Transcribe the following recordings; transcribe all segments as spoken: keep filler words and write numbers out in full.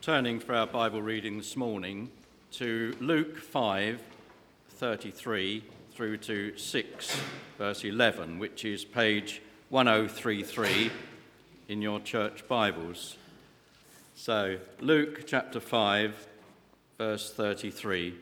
turning for our Bible reading this morning to Luke five thirty-three through to six verse eleven, which is page one oh three three in your church Bibles. So Luke chapter five verse thirty-three.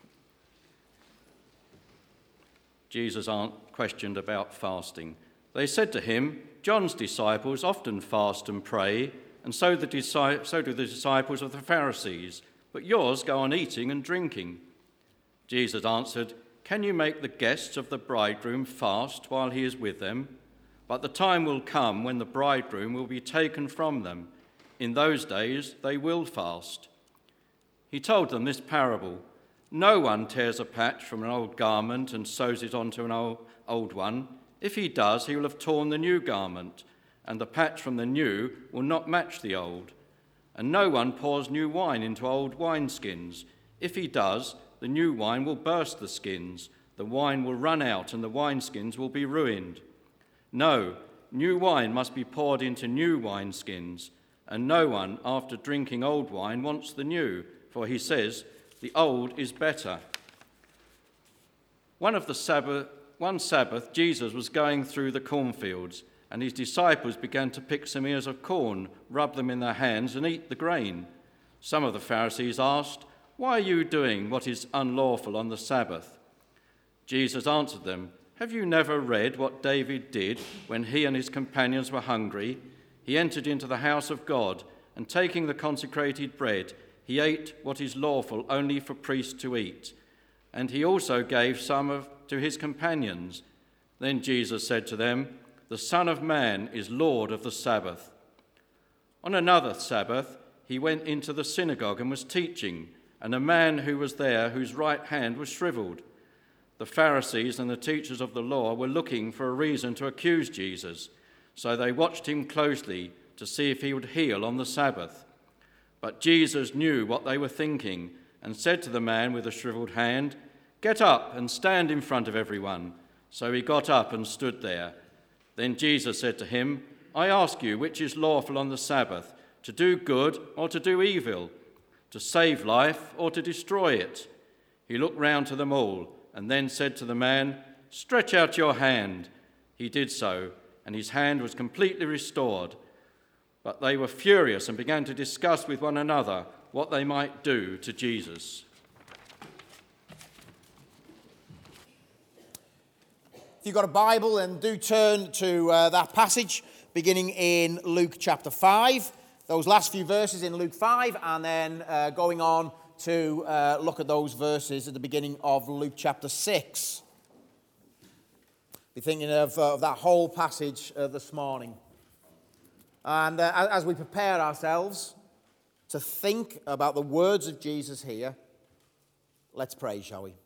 Jesus questioned about fasting. They said to him, "John's disciples often fast and pray, and so, the, so do the disciples of the Pharisees, but yours go on eating and drinking." Jesus answered, "Can you make the guests of the bridegroom fast while he is with them? But the time will come when the bridegroom will be taken from them. In those days they will fast." He told them this parable. "No one tears a patch from an old garment and sews it onto an old, old one. If he does, he will have torn the new garment, and the patch from the new will not match the old. And no one pours new wine into old wineskins. If he does, the new wine will burst the skins, the wine will run out, and the wineskins will be ruined. No, new wine must be poured into new wineskins, and no one, after drinking old wine, wants the new, for he says, 'The old is better.'" One of the Sabbath, one Sabbath, Jesus was going through the cornfields, and his disciples began to pick some ears of corn, rub them in their hands, and eat the grain. Some of the Pharisees asked, "Why are you doing what is unlawful on the Sabbath?" Jesus answered them, "Have you never read what David did when he and his companions were hungry? He entered into the house of God, and taking the consecrated bread, he ate what is lawful only for priests to eat, and he also gave some of, to his companions. Then Jesus said to them, 'The Son of Man is Lord of the Sabbath.'" On another Sabbath, he went into the synagogue and was teaching, and a man who was there whose right hand was shriveled. The Pharisees and the teachers of the law were looking for a reason to accuse Jesus, so they watched him closely to see if he would heal on the Sabbath. But Jesus knew what they were thinking and said to the man with the shriveled hand, "Get up and stand in front of everyone." So he got up and stood there. Then Jesus said to him, "I ask you, which is lawful on the Sabbath, to do good or to do evil, to save life or to destroy it?" He looked round to them all and then said to the man, "Stretch out your hand." He did so, and his hand was completely restored. But they were furious and began to discuss with one another what they might do to Jesus. If you've got a Bible, then do turn to uh, that passage beginning in Luke chapter five. Those last few verses in Luke five, and then uh, going on to uh, look at those verses at the beginning of Luke chapter six. Be thinking of, uh, of that whole passage uh, this morning. And uh, as we prepare ourselves to think about the words of Jesus here, let's pray, shall we?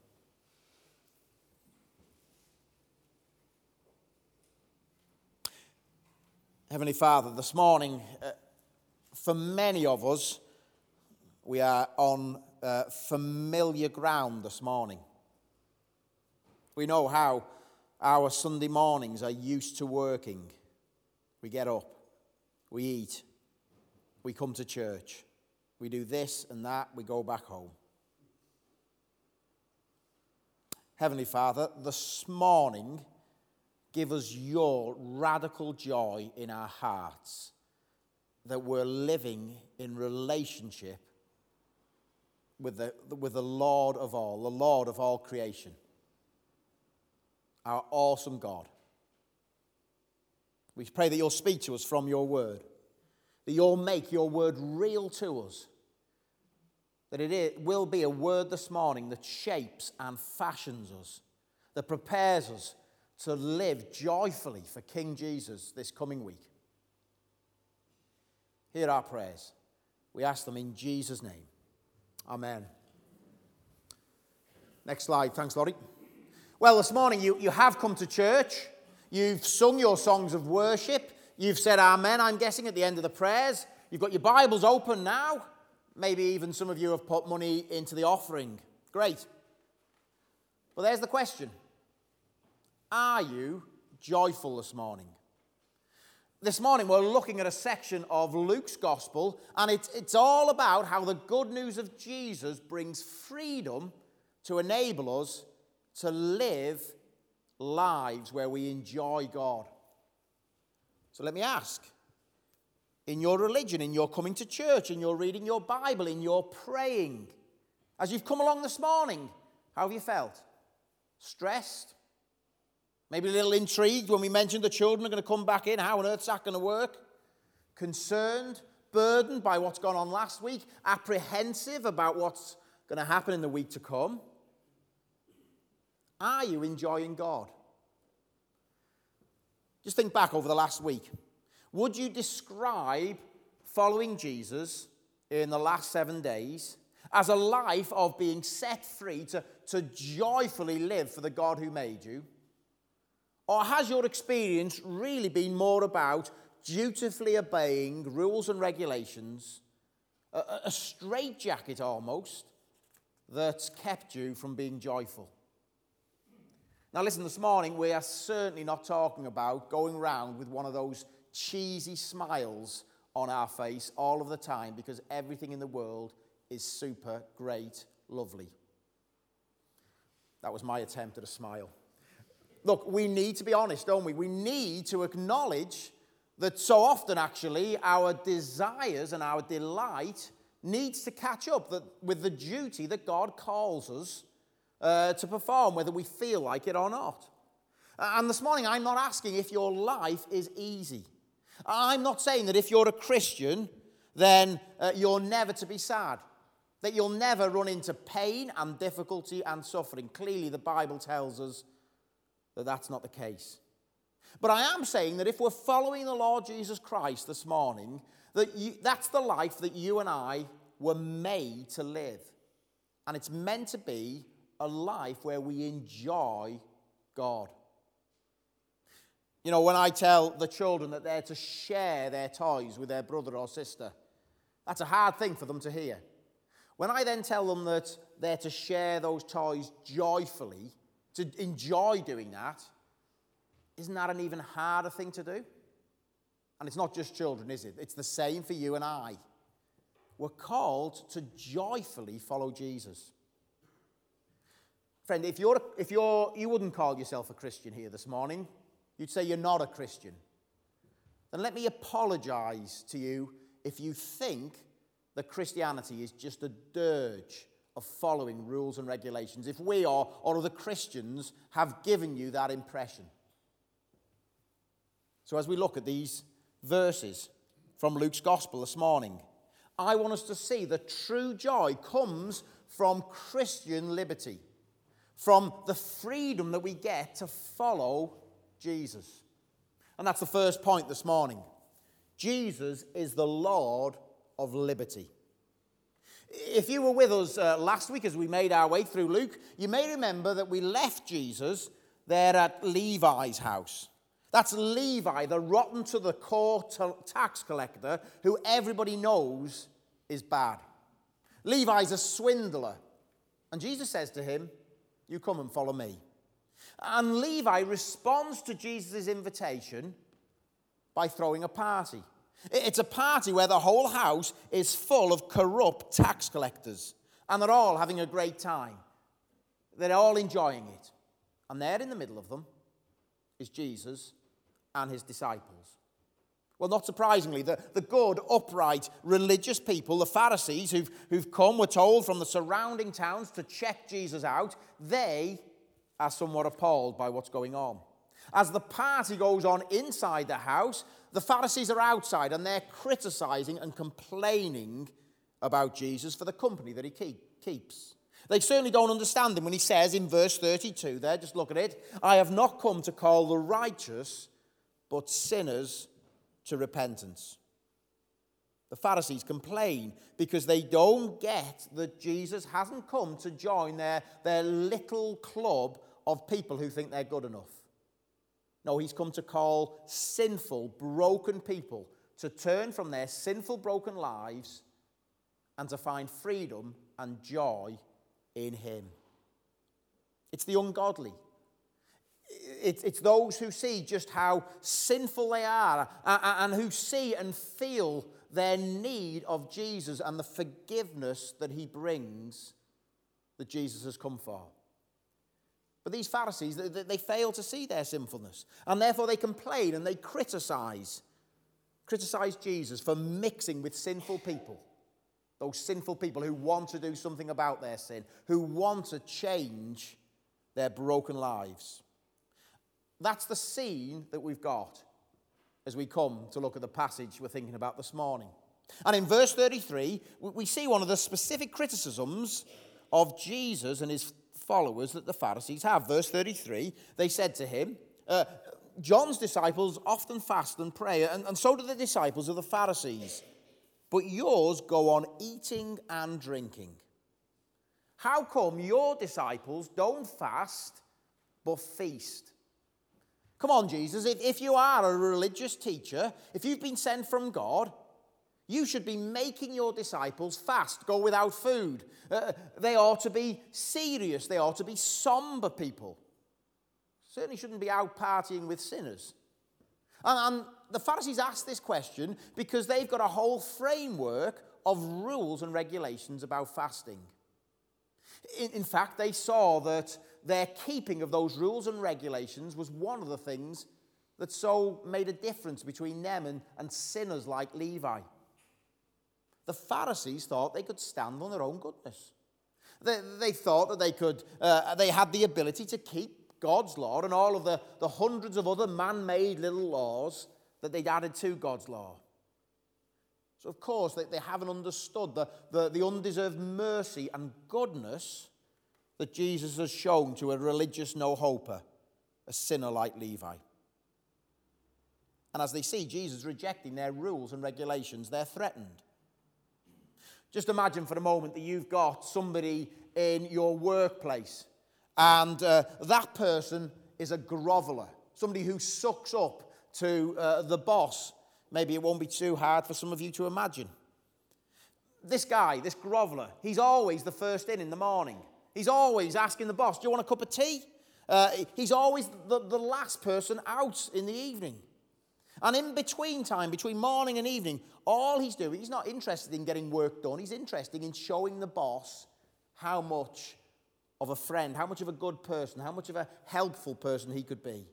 Heavenly Father, this morning, uh, for many of us, we are on uh, familiar ground this morning. We know how our Sunday mornings are used to working. We get up, we eat, we come to church, we do this and that, we go back home. Heavenly Father, this morning, give us your radical joy in our hearts that we're living in relationship with the, with the Lord of all, the Lord of all creation, our awesome God. We pray that you'll speak to us from your word, that you'll make your word real to us, that it will be a word this morning that shapes and fashions us, that prepares us to live joyfully for King Jesus this coming week. Hear our prayers. We ask them in Jesus' name. Amen. Next slide. Thanks, Laurie. Well, this morning you, you have come to church. You've sung your songs of worship. You've said amen, I'm guessing, at the end of the prayers. You've got your Bibles open now. Maybe even some of you have put money into the offering. Great. But there's the question. Are you joyful this morning? This morning we're looking at a section of Luke's Gospel, and it's, it's all about how the good news of Jesus brings freedom to enable us to live lives where we enjoy God. So let me ask, in your religion, in your coming to church, in your reading your Bible, in your praying, as you've come along this morning, how have you felt? Stressed? Maybe a little intrigued when we mentioned the children are going to come back in. How on earth is that going to work? Concerned? Burdened by what's gone on last week? Apprehensive about what's going to happen in the week to come? Are you enjoying God? Just think back over the last week. Would you describe following Jesus in the last seven days as a life of being set free to, to joyfully live for the God who made you? Or has your experience really been more about dutifully obeying rules and regulations, a, a straitjacket almost, that's kept you from being joyful? Now listen, this morning we are certainly not talking about going around with one of those cheesy smiles on our face all of the time because everything in the world is super, great, lovely. That was my attempt at a smile. Look, we need to be honest, don't we? We need to acknowledge that so often, actually, our desires and our delight needs to catch up that, with the duty that God calls us uh, to perform, whether we feel like it or not. And this morning, I'm not asking if your life is easy. I'm not saying that if you're a Christian, then uh, you're never to be sad, that you'll never run into pain and difficulty and suffering. Clearly, the Bible tells us that that's not the case. But I am saying that if we're following the Lord Jesus Christ this morning, that you, that's the life that you and I were made to live. And it's meant to be a life where we enjoy God. You know, when I tell the children that they're to share their toys with their brother or sister, that's a hard thing for them to hear. When I then tell them that they're to share those toys joyfully, to enjoy doing that, isn't that an even harder thing to do? And it's not just children, is it? It's the same for you and I. We're called to joyfully follow Jesus. Friend, if you're, if you're, you wouldn't call yourself a Christian here this morning, you'd say you're not a Christian, then let me apologize to you if you think that Christianity is just a dirge of following rules and regulations, if we or, or other Christians have given you that impression. So as we look at these verses from Luke's Gospel this morning, I want us to see that true joy comes from Christian liberty, from the freedom that we get to follow Jesus. And that's the first point this morning. Jesus is the Lord of liberty. If you were with us uh, last week as we made our way through Luke, you may remember that we left Jesus there at Levi's house. That's Levi, the rotten to the core t- tax collector who everybody knows is bad. Levi's a swindler. And Jesus says to him, "You come and follow me." And Levi responds to Jesus' invitation by throwing a party. It's a party where the whole house is full of corrupt tax collectors. And they're all having a great time. They're all enjoying it. And there in the middle of them is Jesus and his disciples. Well, not surprisingly, the, the good, upright, religious people, the Pharisees who've, who've come, we're told, from the surrounding towns to check Jesus out, they are somewhat appalled by what's going on. As the party goes on inside the house, the Pharisees are outside and they're criticizing and complaining about Jesus for the company that he keep, keeps. They certainly don't understand him when he says in verse thirty-two there, just look at it, "I have not come to call the righteous, but sinners to repentance." The Pharisees complain because they don't get that Jesus hasn't come to join their, their little club of people who think they're good enough. No, he's come to call sinful, broken people to turn from their sinful, broken lives and to find freedom and joy in him. It's the ungodly. It's, it's those who see just how sinful they are and who see and feel their need of Jesus and the forgiveness that he brings that Jesus has come for. But these Pharisees, they, they fail to see their sinfulness, and therefore they complain and they criticize, criticize Jesus for mixing with sinful people, those sinful people who want to do something about their sin, who want to change their broken lives. That's the scene that we've got as we come to look at the passage we're thinking about this morning. And in verse thirty-three, we see one of the specific criticisms of Jesus and his followers that the Pharisees have. Verse thirty-three, they said to him, uh, John's disciples often fast and pray, and, and so do the disciples of the Pharisees. But yours go on eating and drinking. How come your disciples don't fast but feast? Come on, Jesus, if, if you are a religious teacher, if you've been sent from God, you should be making your disciples fast, go without food. Uh, they ought to be serious. They ought to be somber people. Certainly shouldn't be out partying with sinners. And, and the Pharisees ask this question because they've got a whole framework of rules and regulations about fasting. In, in fact, they saw that their keeping of those rules and regulations was one of the things that so made a difference between them and, and sinners like Levi. The Pharisees thought they could stand on their own goodness. They, they thought that they could, uh, they had the ability to keep God's law and all of the, the hundreds of other man-made little laws that they'd added to God's law. So, of course, they, they haven't understood the, the, the undeserved mercy and goodness that Jesus has shown to a religious no-hoper, a sinner like Levi. And as they see Jesus rejecting their rules and regulations, they're threatened. Just imagine for a moment that you've got somebody in your workplace, and uh, that person is a groveler, somebody who sucks up to uh, the boss. Maybe it won't be too hard for some of you to imagine. This guy, this groveler, he's always the first in in the morning. He's always asking the boss, do you want a cup of tea? Uh, he's always the, the last person out in the evening. And in between time, between morning and evening, all he's doing, he's not interested in getting work done. He's interested in showing the boss how much of a friend, how much of a good person, how much of a helpful person he could be.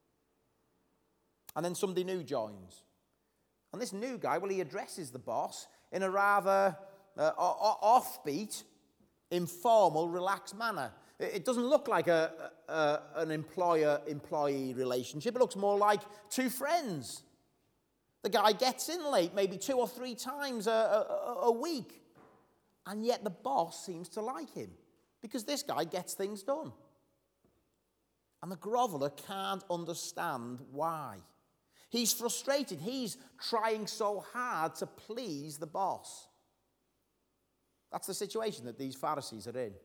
And then somebody new joins. And this new guy, well, he addresses the boss in a rather uh, offbeat, informal, relaxed manner. It doesn't look like a, a, an employer-employee relationship. It looks more like two friends. The guy gets in late, maybe two or three times a, a, a week. And yet the boss seems to like him because this guy gets things done. And the groveler can't understand why. He's frustrated. He's trying so hard to please the boss. That's the situation that these Pharisees are in.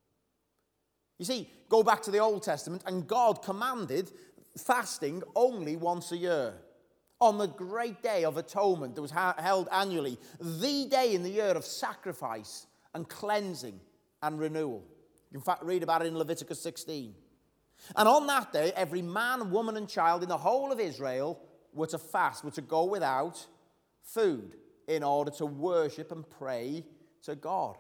You see, go back to the Old Testament, and God commanded fasting only once a year. On the great day of atonement that was ha- held annually, the day in the year of sacrifice and cleansing and renewal. You can read about it in Leviticus sixteen. And on that day, every man, woman, and child in the whole of Israel were to fast, were to go without food in order to worship and pray to God.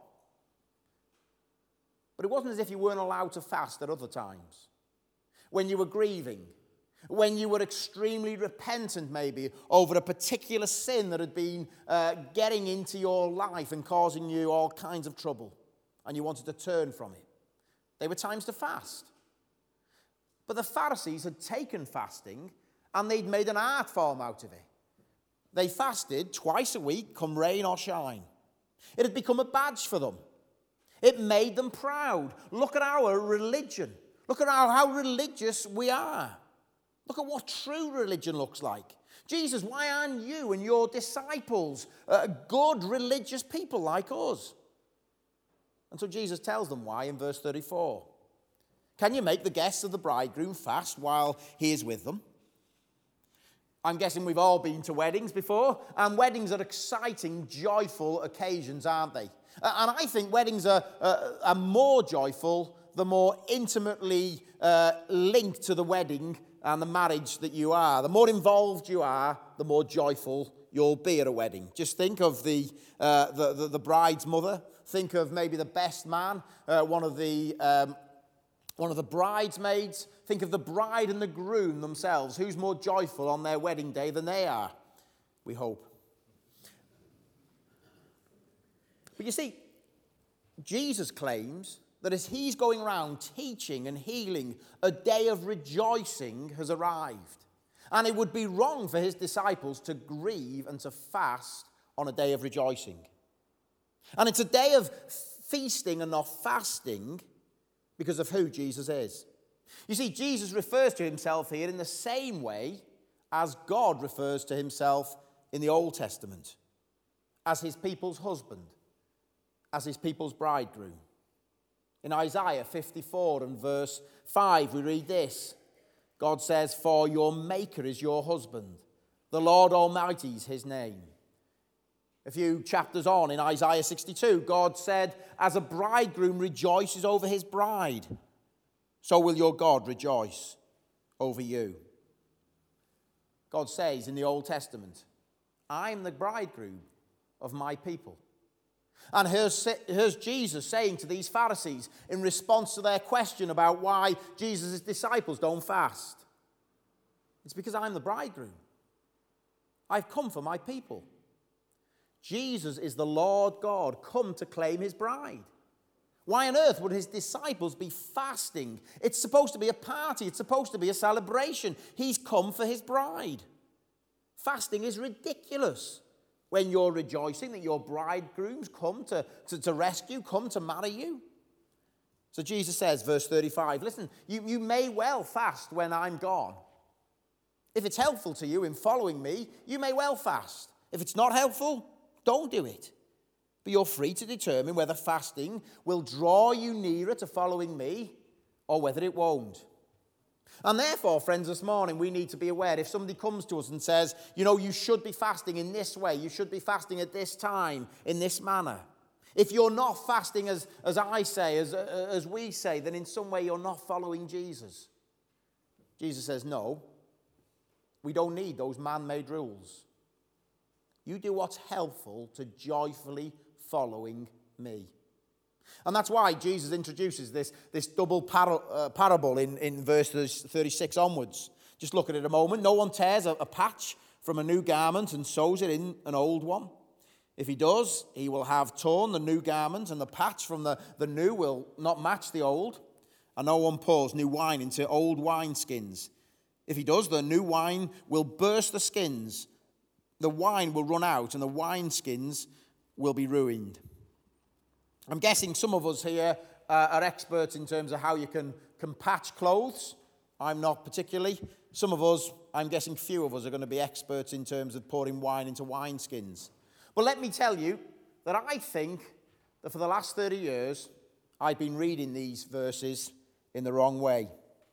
But it wasn't as if you weren't allowed to fast at other times. When you were grieving, when you were extremely repentant maybe over a particular sin that had been uh, getting into your life and causing you all kinds of trouble, and you wanted to turn from it. They were times to fast. But the Pharisees had taken fasting and they'd made an art form out of it. They fasted twice a week, come rain or shine. It had become a badge for them. It made them proud. Look at our religion. Look at how, how religious we are. Look at what true religion looks like. Jesus, why aren't you and your disciples uh, good religious people like us? And so Jesus tells them why in verse thirty-four. Can you make the guests of the bridegroom fast while he is with them? I'm guessing we've all been to weddings before, and weddings are exciting, joyful occasions, aren't they? And I think weddings are, uh, are more joyful the more intimately uh, linked to the wedding and the marriage that you are. The more involved you are, the more joyful you'll be at a wedding. Just think of the, uh, the, the, the bride's mother. Think of maybe the best man, uh, one of the... Um, One of the bridesmaids. Think of the bride and the groom themselves. Who's more joyful on their wedding day than they are? We hope. But you see, Jesus claims that as he's going around teaching and healing, a day of rejoicing has arrived. And it would be wrong for his disciples to grieve and to fast on a day of rejoicing. And it's a day of feasting and not fasting, because of who Jesus is. You see, Jesus refers to himself here in the same way as God refers to himself in the Old Testament, as his people's husband, as his people's bridegroom. In Isaiah fifty-four and verse five, we read this. God says, "For your maker is your husband, the Lord Almighty is his name." A few chapters on in Isaiah sixty-two, God said, "As a bridegroom rejoices over his bride, so will your God rejoice over you." God says in the Old Testament, "I'm the bridegroom of my people." And here's, here's Jesus saying to these Pharisees in response to their question about why Jesus' disciples don't fast. It's because I'm the bridegroom. I've come for my people. Jesus is the Lord God come to claim his bride. Why on earth would his disciples be fasting? It's supposed to be a party. It's supposed to be a celebration. He's come for his bride. Fasting is ridiculous when you're rejoicing that your bridegrooms come to, to, to rescue, come to marry you. So Jesus says, verse thirty-five, listen, you, you may well fast when I'm gone. If it's helpful to you in following me, you may well fast. If it's not helpful, don't do it. But you're free to determine whether fasting will draw you nearer to following me or whether it won't. And therefore, friends, this morning we need to be aware if somebody comes to us and says, you know, you should be fasting in this way, you should be fasting at this time, in this manner. If you're not fasting as, as I say, as, as we say, then in some way you're not following Jesus. Jesus says, no, we don't need those man-made rules. You do what's helpful to joyfully following me. And that's why Jesus introduces this, this double par- uh, parable in, in verses thirty-six onwards. Just look at it a moment. No one tears a, a patch from a new garment and sews it in an old one. If he does, he will have torn the new garment, and the patch from the, the new will not match the old. And no one pours new wine into old wineskins. If he does, the new wine will burst the skins. The wine will run out, and the wineskins will be ruined. I'm guessing some of us here uh, are experts in terms of how you can, can patch clothes. I'm not particularly. Some of us, I'm guessing few of us, are going to be experts in terms of pouring wine into wineskins. But let me tell you that I think that for the last thirty years, I've been reading these verses in the wrong way.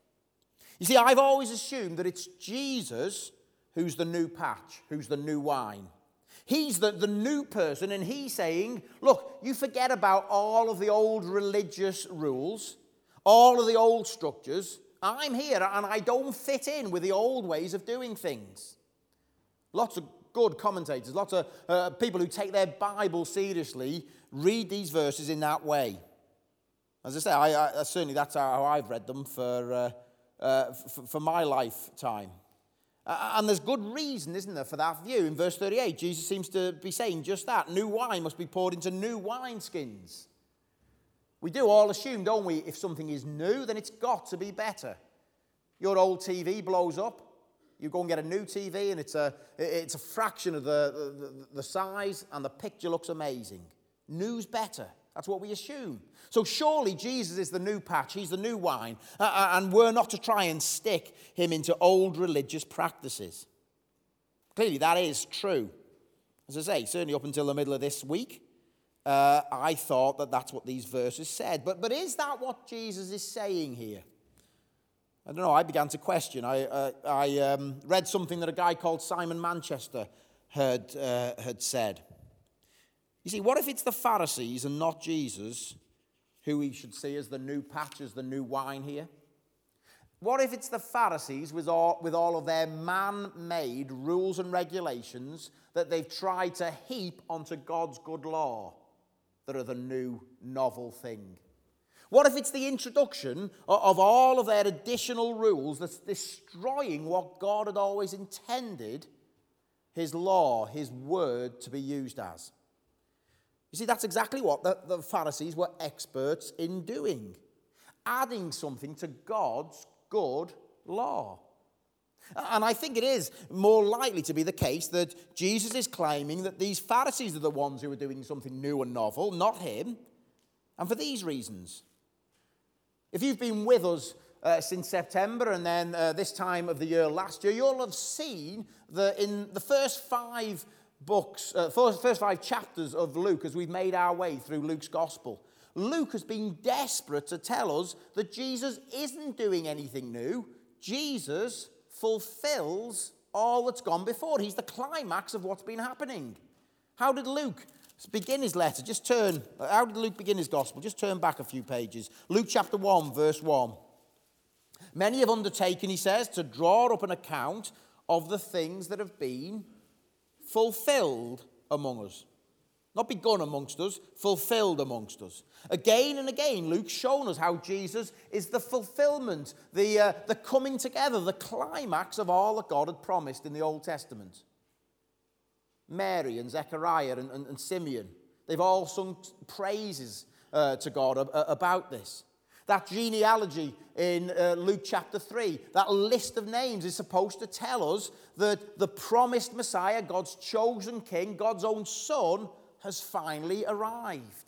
You see, I've always assumed that it's Jesus who's the new patch, who's the new wine. He's the, the new person, and he's saying, look, you forget about all of the old religious rules, all of the old structures. I'm here, and I don't fit in with the old ways of doing things. Lots of good commentators, lots of uh, people who take their Bible seriously read these verses in that way. As I say, I, I, certainly that's how I've read them for, uh, uh, for, for my lifetime. Uh, and there's good reason, isn't there, for that view. In verse thirty-eight, Jesus seems to be saying just that. New wine must be poured into new wineskins. We do all assume, don't we, if something is new, then it's got to be better. Your old T V blows up. You go and get a new T V, and it's a, it's a fraction of the, the, the size, and the picture looks amazing. New's better. That's what we assume. So surely Jesus is the new patch, he's the new wine, uh, and we're not to try and stick him into old religious practices. Clearly that is true. As I say, certainly up until the middle of this week, uh, I thought that that's what these verses said. But, but is that what Jesus is saying here? I don't know, I began to question. I, uh, I um, read something that a guy called Simon Manchester had, uh, had said. You see, what if it's the Pharisees and not Jesus who we should see as the new patch, as the new wine here? What if it's the Pharisees with all, with all of their man-made rules and regulations that they've tried to heap onto God's good law that are the new novel thing? What if it's the introduction of all of their additional rules that's destroying what God had always intended his law, his word, to be used as? You see, that's exactly what the, the Pharisees were experts in doing, adding something to God's good law. And I think it is more likely to be the case that Jesus is claiming that these Pharisees are the ones who are doing something new and novel, not him, and for these reasons. If you've been with us uh, since September and then uh, this time of the year last year, you'll have seen that in the first five books, uh, first, first five chapters of Luke, as we've made our way through Luke's gospel, Luke has been desperate to tell us that Jesus isn't doing anything new. Jesus fulfills all that's gone before. He's the climax of what's been happening. How did Luke begin his letter? Just turn, how did Luke begin his gospel? Just turn back a few pages. Luke chapter one, verse one. Many have undertaken, he says, to draw up an account of the things that have been fulfilled among us. Not begun amongst us, fulfilled amongst us. Again and again, Luke's shown us how Jesus is the fulfillment, the, uh, the coming together, the climax of all that God had promised in the Old Testament. Mary and Zechariah and, and, and Simeon, they've all sung praises uh, to God uh, about this. That genealogy in uh, Luke chapter three, that list of names is supposed to tell us that the promised Messiah, God's chosen king, God's own son, has finally arrived.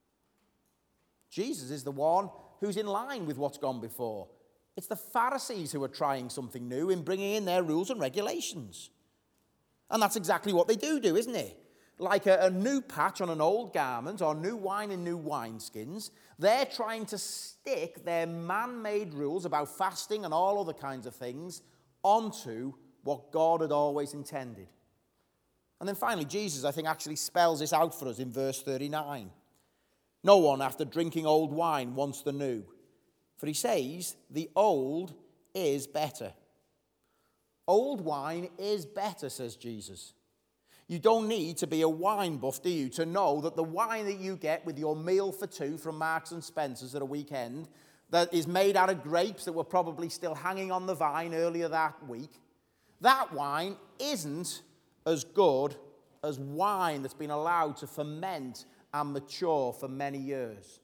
Jesus is the one who's in line with what's gone before. It's the Pharisees who are trying something new in bringing in their rules and regulations. And that's exactly what they do do, isn't it? Like a, a new patch on an old garment or new wine in new wineskins, they're trying to stick their man-made rules about fasting and all other kinds of things onto what God had always intended. And then finally, Jesus, I think, actually spells this out for us in verse thirty-nine. No one, after drinking old wine, wants the new, for he says, the old is better. Old wine is better, says Jesus. You don't need to be a wine buff, do you, to know that the wine that you get with your meal for two from Marks and Spencer's at a weekend, that is made out of grapes that were probably still hanging on the vine earlier that week, that wine isn't as good as wine that's been allowed to ferment and mature for many years.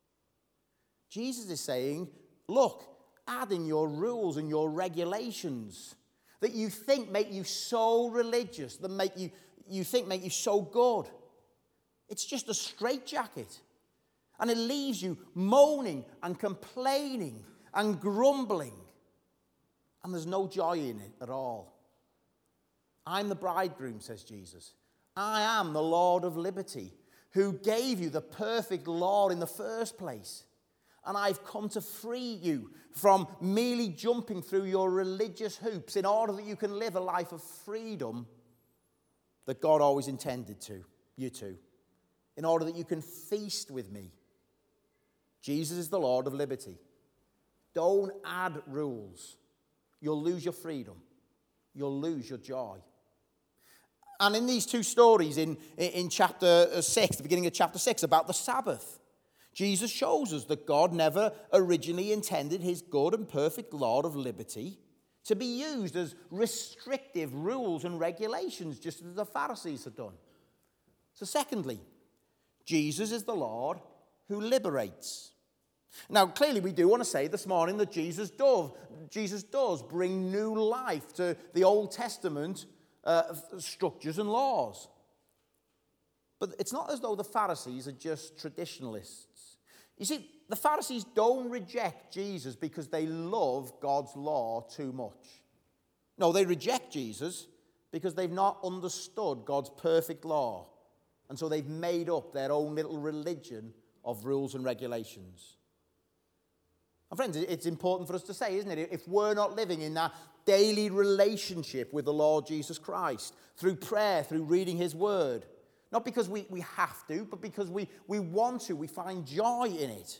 Jesus is saying, look, adding your rules and your regulations that you think make you so religious, that make you, you think make you so good. It's just a straitjacket. And it leaves you moaning and complaining and grumbling. And there's no joy in it at all. I'm the bridegroom, says Jesus. I am the Lord of liberty, who gave you the perfect law in the first place. And I've come to free you from merely jumping through your religious hoops in order that you can live a life of freedom that God always intended to, you to, in order that you can feast with me. Jesus is the Lord of liberty. Don't add rules. You'll lose your freedom. You'll lose your joy. And in these two stories in, in chapter six, the beginning of chapter six, about the Sabbath, Jesus shows us that God never originally intended his good and perfect law of liberty to be used as restrictive rules and regulations, just as the Pharisees had done. So secondly, Jesus is the Lord who liberates. Now, clearly we do want to say this morning that Jesus does, Jesus does bring new life to the Old Testament uh, structures and laws. But it's not as though the Pharisees are just traditionalists. You see, the Pharisees don't reject Jesus because they love God's law too much. No, they reject Jesus because they've not understood God's perfect law. And so they've made up their own little religion of rules and regulations. And friends, it's important for us to say, isn't it? If we're not living in that daily relationship with the Lord Jesus Christ, through prayer, through reading his word, Not because we, we have to, but because we, we want to. We find joy in it.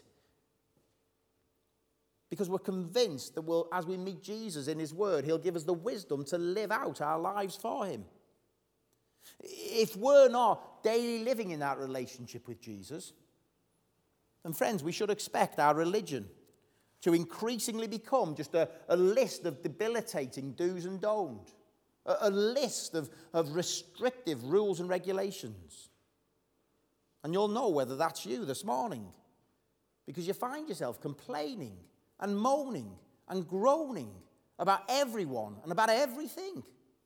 Because we're convinced that we'll, as we meet Jesus in his word, he'll give us the wisdom to live out our lives for him. If we're not daily living in that relationship with Jesus, then friends, we should expect our religion to increasingly become just a, a list of debilitating do's and don'ts, a, a list of, of restrictive rules and regulations. And you'll know whether that's you this morning, because you find yourself complaining and moaning and groaning about everyone and about everything.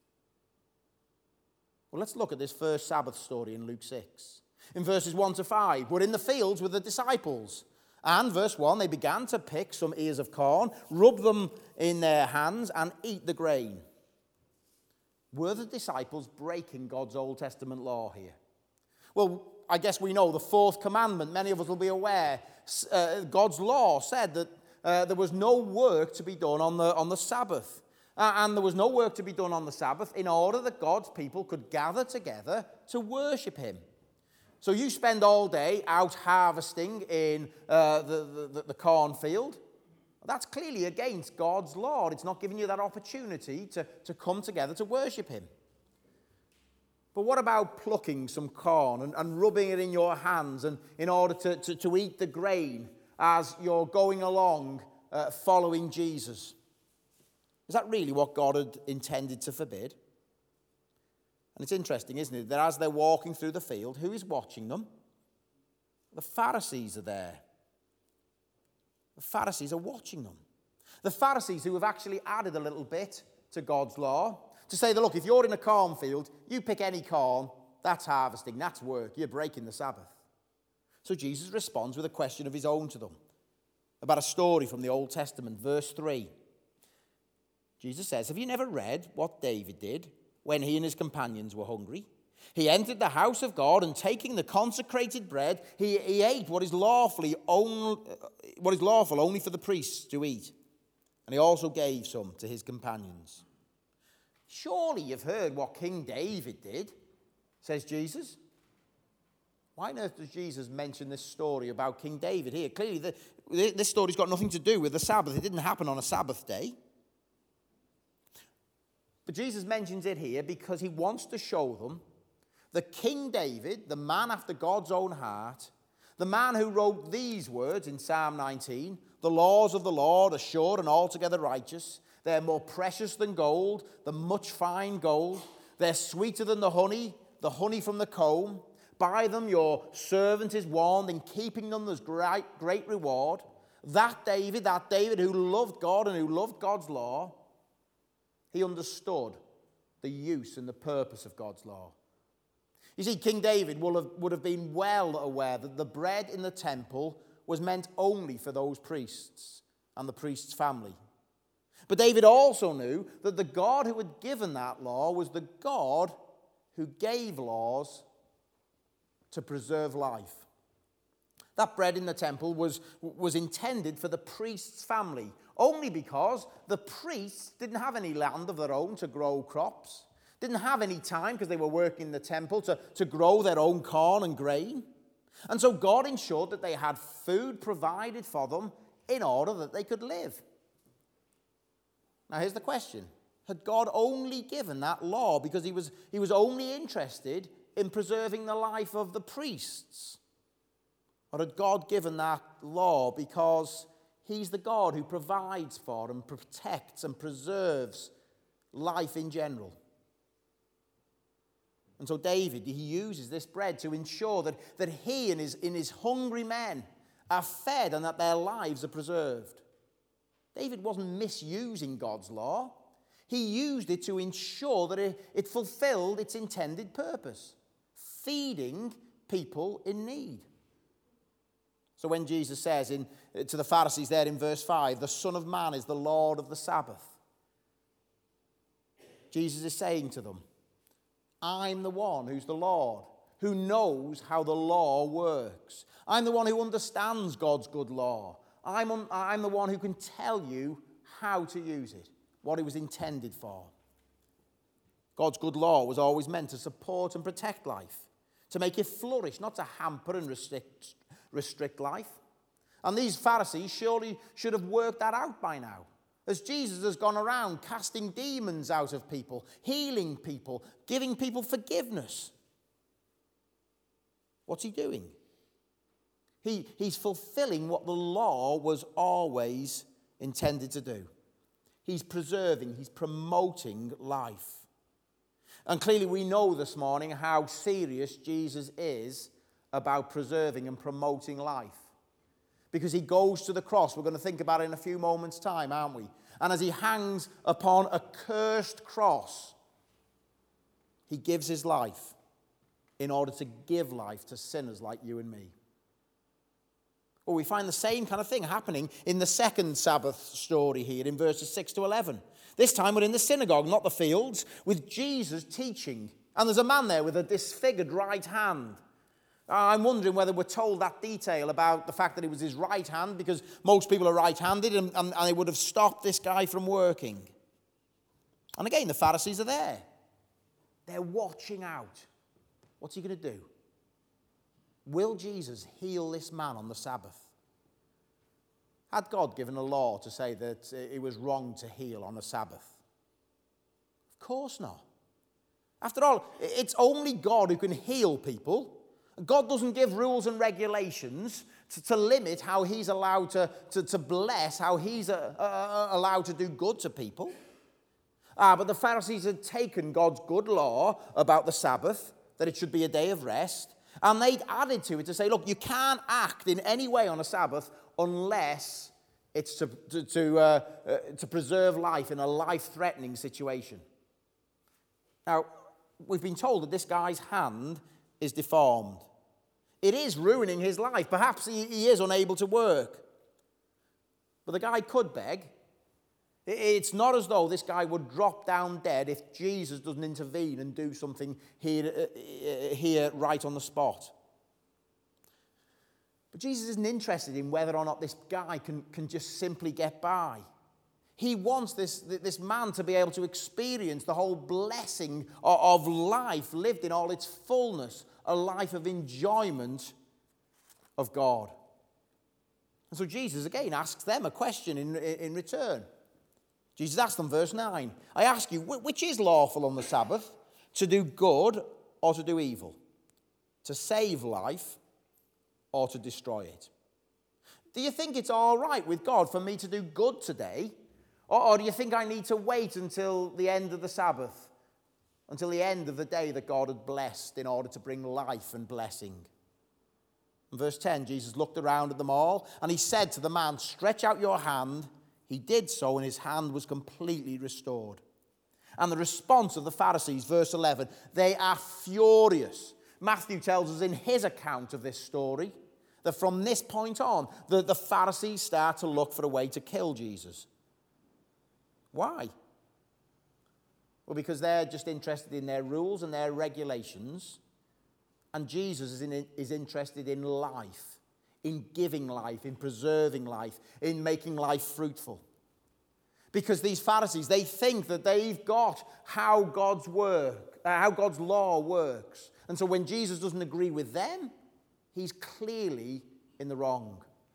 Well, let's look at this first Sabbath story in Luke six. In verses one to five, we're in the fields with the disciples. And verse one, they began to pick some ears of corn, rub them in their hands, and eat the grain. Were the disciples breaking God's Old Testament law here? Well, I guess we know the fourth commandment. Many of us will be aware. Uh, God's law said that uh, there was no work to be done on the, on the Sabbath. Uh, and there was no work to be done on the Sabbath in order that God's people could gather together to worship him. So you spend all day out harvesting in uh, the, the, the cornfield. That's clearly against God's law. It's not giving you that opportunity to, to come together to worship him. But what about plucking some corn and, and rubbing it in your hands and in order to, to, to eat the grain as you're going along uh, following Jesus? Is that really what God had intended to forbid? And it's interesting, isn't it, that as they're walking through the field, who is watching them? The Pharisees are there. The Pharisees are watching them. The Pharisees who have actually added a little bit to God's law to say that, look, if you're in a cornfield, you pick any corn, that's harvesting, that's work, you're breaking the Sabbath. So Jesus responds with a question of his own to them about a story from the Old Testament, verse three. Jesus says, have you never read what David did when he and his companions were hungry? He entered the house of God, and taking the consecrated bread, he, he ate what is lawfully only, what is lawful only for the priests to eat. And he also gave some to his companions. Surely you've heard what King David did, says Jesus. Why on earth does Jesus mention this story about King David here? Clearly, the, this story's got nothing to do with the Sabbath. It didn't happen on a Sabbath day. But Jesus mentions it here because he wants to show them that King David, the man after God's own heart, the man who wrote these words in Psalm nineteen, the laws of the Lord are sure and altogether righteous. They're more precious than gold, than much fine gold. They're sweeter than the honey, the honey from the comb. By them your servant is warned, in keeping them there's great, great reward. That David, that David who loved God and who loved God's law, he understood the use and the purpose of God's law. You see, King David would have, would have been well aware that the bread in the temple was meant only for those priests and the priest's family. But David also knew that the God who had given that law was the God who gave laws to preserve life. That bread in the temple was, was intended for the priest's family, only because the priests didn't have any land of their own to grow crops, didn't have any time because they were working in the temple to, to grow their own corn and grain. And so God ensured that they had food provided for them in order that they could live. Now here's the question. Had God only given that law because he was, he was only interested in preserving the life of the priests? Or had God given that law because he's the God who provides for and protects and preserves life in general? And so David, he uses this bread to ensure that, that he and his, and his hungry men are fed and that their lives are preserved. David wasn't misusing God's law. He used it to ensure that it, it fulfilled its intended purpose, feeding people in need. So when Jesus says in, to the Pharisees there in verse five, the Son of Man is the Lord of the Sabbath, Jesus is saying to them, I'm the one who's the Lord, who knows how the law works. I'm the one who understands God's good law. I'm, un- I'm the one who can tell you how to use it, what it was intended for. God's good law was always meant to support and protect life, to make it flourish, not to hamper and restrict, restrict life. And these Pharisees surely should have worked that out by now, as Jesus has gone around casting demons out of people, healing people, giving people forgiveness. What's he doing? He, he's fulfilling what the law was always intended to do. He's preserving, he's promoting life. And clearly we know this morning how serious Jesus is about preserving and promoting life. Because he goes to the cross. We're going to think about it in a few moments' time, aren't we? And as he hangs upon a cursed cross, he gives his life in order to give life to sinners like you and me. Well, we find the same kind of thing happening in the second Sabbath story here in verses six to eleven. This time we're in the synagogue, not the fields, with Jesus teaching. And there's a man there with a disfigured right hand. I'm wondering whether we're told that detail about the fact that it was his right hand, because most people are right-handed, and, and, and it would have stopped this guy from working. And again, the Pharisees are there. They're watching out. What's he going to do? Will Jesus heal this man on the Sabbath? Had God given a law to say that it was wrong to heal on the Sabbath? Of course not. After all, it's only God who can heal people. God doesn't give rules and regulations to, to limit how he's allowed to, to, to bless, how he's uh, uh, allowed to do good to people. Ah, but the Pharisees had taken God's good law about the Sabbath, that it should be a day of rest, and they'd added to it to say, look, you can't act in any way on a Sabbath unless it's to, to, to, uh, uh, to preserve life in a life-threatening situation. Now, we've been told that this guy's hand is deformed. It is ruining his life. Perhaps he, he is unable to work. But the guy could beg. It's not as though this guy would drop down dead if Jesus doesn't intervene and do something here, uh, here right on the spot. But Jesus isn't interested in whether or not this guy can, can just simply get by. He wants this, this man to be able to experience the whole blessing of life lived in all its fullness, a life of enjoyment of God. And so Jesus again asks them a question in, in return. Jesus asked them, verse nine, I ask you, which is lawful on the Sabbath, to do good or to do evil, to save life or to destroy it? Do you think it's all right with God for me to do good today, or, or do you think I need to wait until the end of the Sabbath, until the end of the day that God had blessed in order to bring life and blessing? In verse ten, Jesus looked around at them all, and he said to the man, stretch out your hand. He did so, and his hand was completely restored. And the response of the Pharisees, verse eleven, they are furious. Matthew tells us in his account of this story that from this point on, the, the Pharisees start to look for a way to kill Jesus. Why? Well, because they're just interested in their rules and their regulations, and Jesus is, in, is interested in life, in giving life, in preserving life, in making life fruitful. Because these Pharisees, they think that they've got how God's work, uh, how God's law works. And so when Jesus doesn't agree with them, he's clearly in the wrong.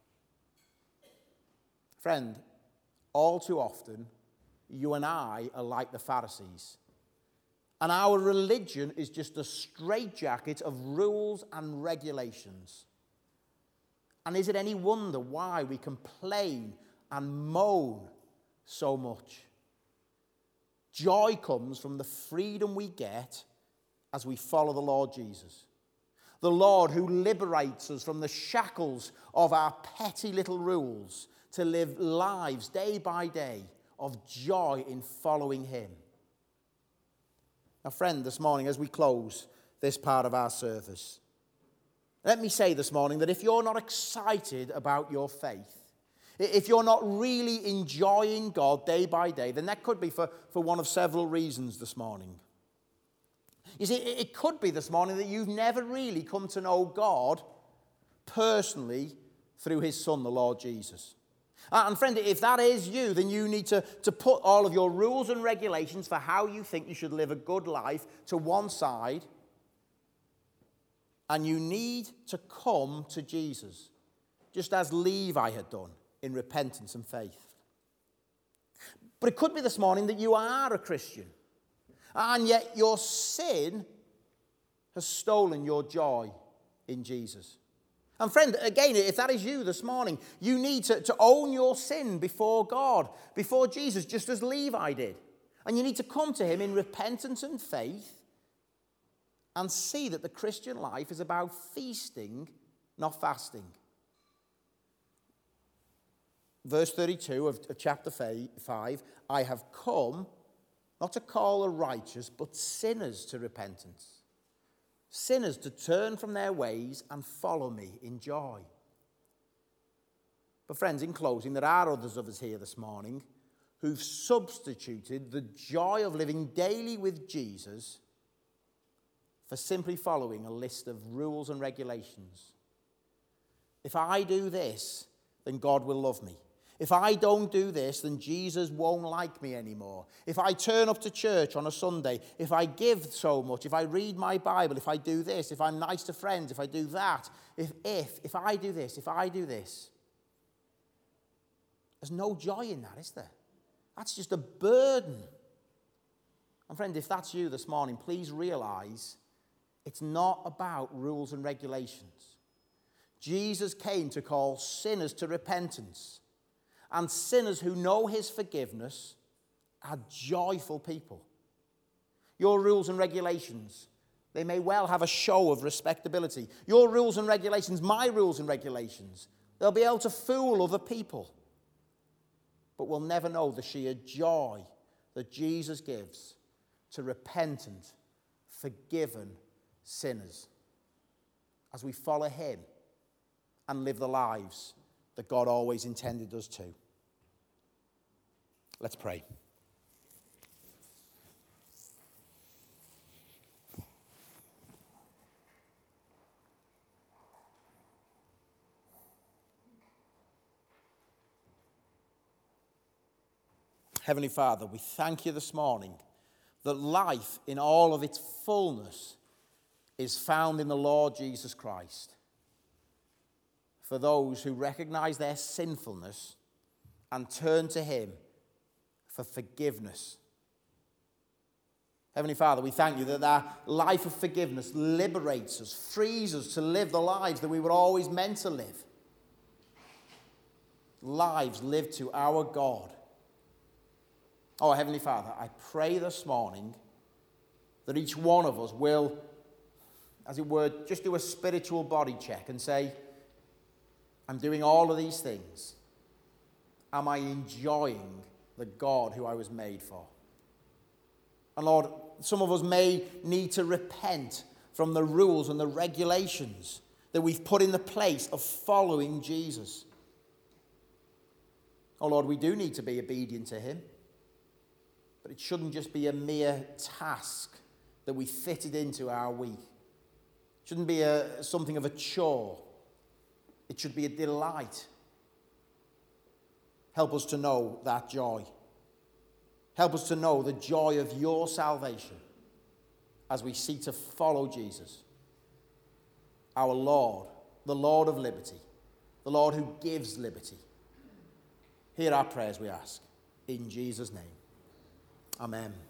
Friend, all too often, you and I are like the Pharisees. And our religion is just a straitjacket of rules and regulations. And is it any wonder why we complain and moan so much? Joy comes from the freedom we get as we follow the Lord Jesus. The Lord who liberates us from the shackles of our petty little rules to live lives day by day of joy in following him. Now, friend, this morning as we close this part of our service, let me say this morning that if you're not excited about your faith, if you're not really enjoying God day by day, then that could be for, for one of several reasons this morning. You see, it could be this morning that you've never really come to know God personally through his Son, the Lord Jesus. And friend, if that is you, then you need to, to put all of your rules and regulations for how you think you should live a good life to one side And you need to come to Jesus, just as Levi had done in repentance and faith. But it could be this morning that you are a Christian, and yet your sin has stolen your joy in Jesus. And friend, again, if that is you this morning, you need to, to own your sin before God, before Jesus, just as Levi did. And you need to come to him in repentance and faith and see that the Christian life is about feasting, not fasting. Verse thirty-two of, of chapter five, I have come not to call the righteous, but sinners to repentance. Sinners to turn from their ways and follow me in joy. But friends, in closing, there are others of us here this morning who've substituted the joy of living daily with Jesus for simply following a list of rules and regulations. If I do this, then God will love me. If I don't do this, then Jesus won't like me anymore. If I turn up to church on a Sunday, if I give so much, if I read my Bible, if I do this, if I'm nice to friends, if I do that, if, if, if I do this, if I do this. There's no joy in that, is there? That's just a burden. And friend, if that's you this morning, please realize it's not about rules and regulations. Jesus came to call sinners to repentance. And sinners who know his forgiveness are joyful people. Your rules and regulations, they may well have a show of respectability. Your rules and regulations, my rules and regulations, they'll be able to fool other people. But we'll never know the sheer joy that Jesus gives to repentant, forgiven sinners as we follow him and live the lives that God always intended us to. Let's pray. Heavenly Father, we thank you this morning that life in all of its fullness is found in the Lord Jesus Christ. For those who recognize their sinfulness and turn to him for forgiveness. Heavenly Father, we thank you that that life of forgiveness liberates us, frees us to live the lives that we were always meant to live. Lives lived to our God. Oh, Heavenly Father, I pray this morning that each one of us will, as it were, just do a spiritual body check and say, I'm doing all of these things. Am I enjoying the God who I was made for? And Lord, some of us may need to repent from the rules and the regulations that we've put in the place of following Jesus. Oh Lord, we do need to be obedient to him. But it shouldn't just be a mere task that we fitted into our week. It shouldn't be a, something of a chore. It should be a delight. Help us to know that joy. Help us to know the joy of your salvation as we seek to follow Jesus, our Lord, the Lord of liberty, the Lord who gives liberty. Hear our prayers, we ask, in Jesus' name. Amen.